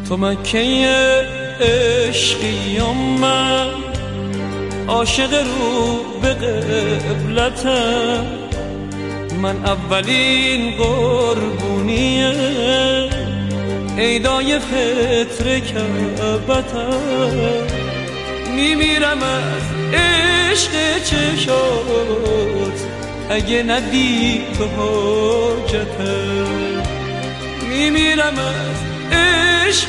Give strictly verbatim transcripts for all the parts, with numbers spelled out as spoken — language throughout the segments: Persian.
تو مکه عشقی و من عاشق رو به قبلتم، من اولین قربونیه عیدای فطر کعبتم. میمیرم از عشق چشات اگه ندی تو حاجتم، میمیرم از عشق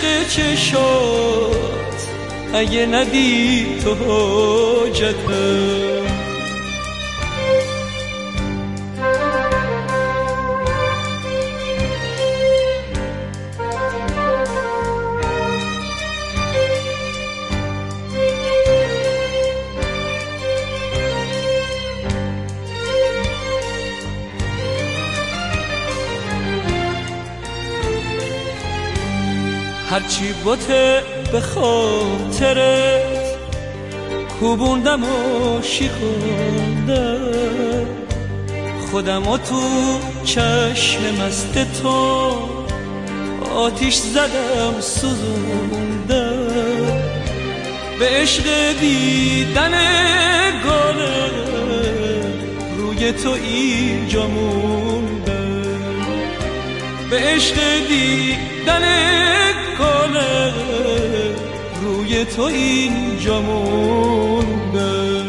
چشات اگه ندی تو حاجتم. هرچی بوته به خاطرت کوبوندم و شیکوندم، خودم و تو چشم مست تو آتیش زدم سوزوندم. به عشق دیدن گله روی تو اینجا موندم، به عشق دیدن گله روی تو اینجا موندم.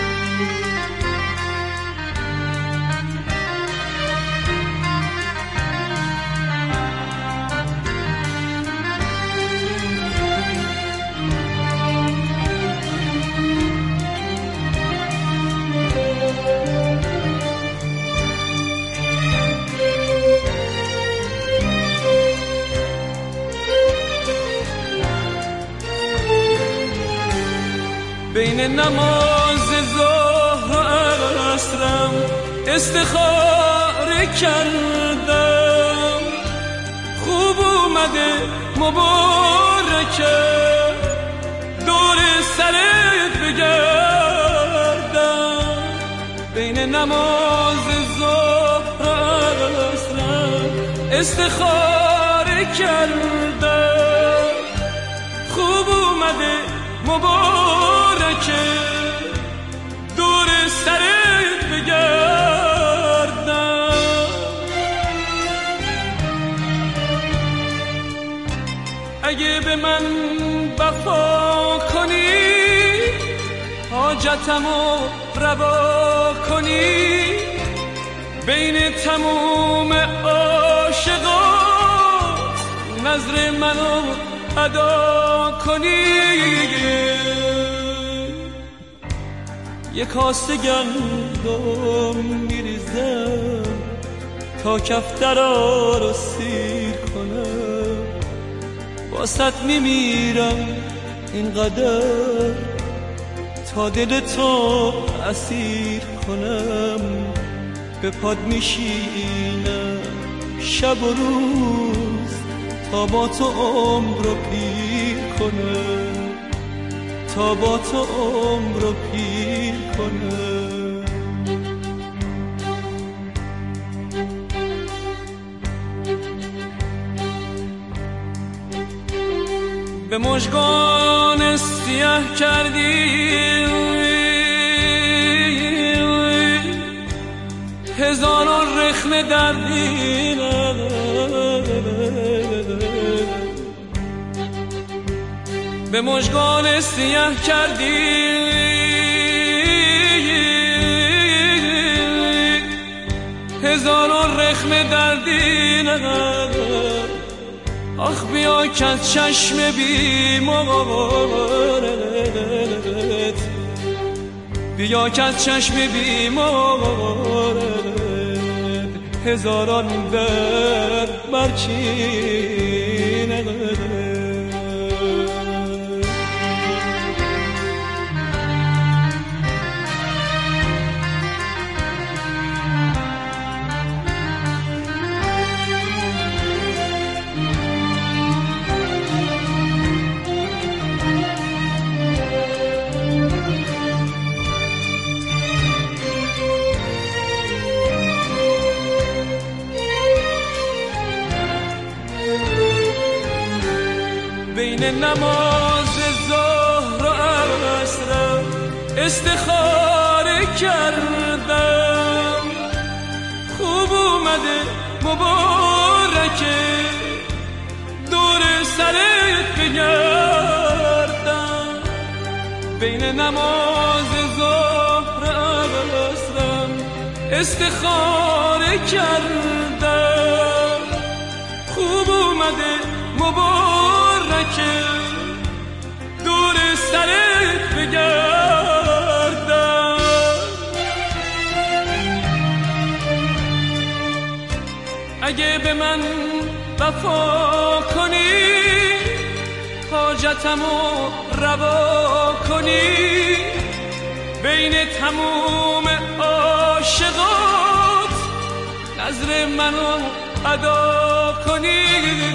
بین نماز ظهر و عصرم استخاره کردم، خوب اومده مبارکه دور سرت بگردم. بین نماز ظهر و عصرم استخاره کردم، خوب اومده مبارکه دور سرت بگردم. اگه به من وفا کنی حاجتمو روا کنی، بین تموم عاشقات نظر منو ادا کنی. یک کاسه گندم میریزم تا کفترا رو سیر کنم، واسط میمیرم اینقدر تا دل تو اسیر کنم. به پاد میشینم شب و روز تا با تو عمر رو پیر کنم، تا با تو عمر رو پیر کنم. به مژگان سیاه کردی هزاران رخنه در دینم، به مژگان سیاه کردی هزاران رخنه در دینم. آخ بیا که از چشم بیمارت، بیا که از چشم بیمارت هزاران درد برچینه. بین نماز ظهر و عصر استخاره کردم. خوب اومده مبارکه دور سرت بگردم. بین نماز ظهر و عصر استخاره کردم. خوب اومده مبارکه دور سرت بگردم. اگه به من وفا کنی حاجتمو روا کنی بین تموم عاشقات نظر منو ادا کنی.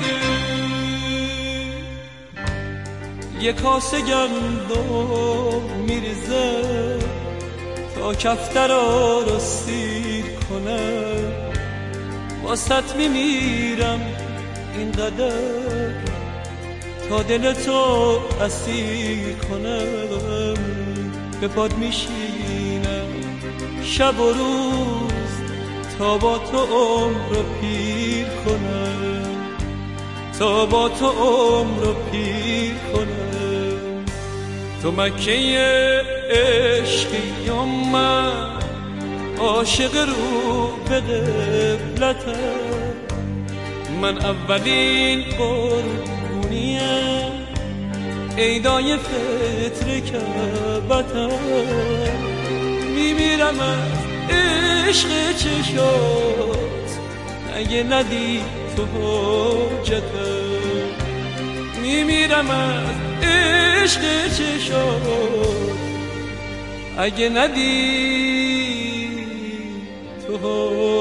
یه کاسه گندم میریزه تا کفترا رو سیر کنه. واسط میمیرم اینقدر تا دلتو اسیر کنم. به پاد میشینم شب و روز تا با تو عمر رو پیر کنم. تا با تو عمر رو پیر کنم. تو مکه عشقی یا من عاشق رو به قبلتم. من اولین قربونیم عیدای فطر کعبتم. میمیرم از عشق چشات اگه ندی تو حاجتم. میمیرم از عشق چشات اگه ندی تو